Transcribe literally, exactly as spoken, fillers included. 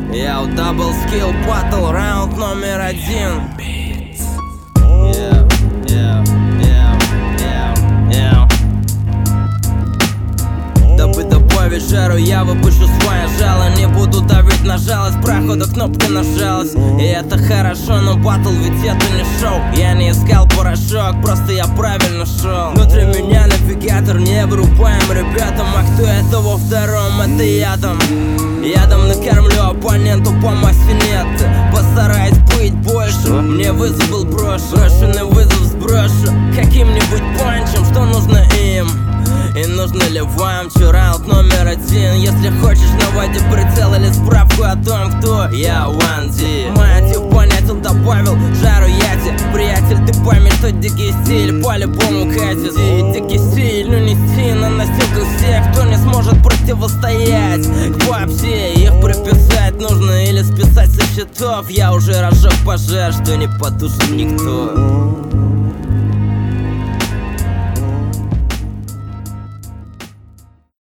Я у дабл скилл батл, раунд номер один. Yeah, yeah, yeah, yeah, yeah. Дабы добавить жару, я выпущу свое жало. Не буду давить на жалость, проходу кнопка нажалась. И это хорошо, но батл ведь это не шоу. Я не искал порошок, просто я правильно шел. Внутри меня навигатор, не вырубаем ребятам. А кто это во втором, это я там. Ядом накормлю оппоненту по массе нет. Постараюсь быть больше, мне вызов был брошен. Брошенный вызов сброшу каким-нибудь панчем, что нужно им. И нужно ли вам раунд номер один? Если хочешь, наводи прицел или справку о том, кто я, One D. Мотив понятен, добавил жару яти. Приятель, ты пойми, что дикий стиль по-любому катит. Дикий стиль, ну нести на носилках всех, кто не сможет противостоять. К попсе их приписать нужно или списать со счетов. Я уже разжег пожар, что не потушит никто.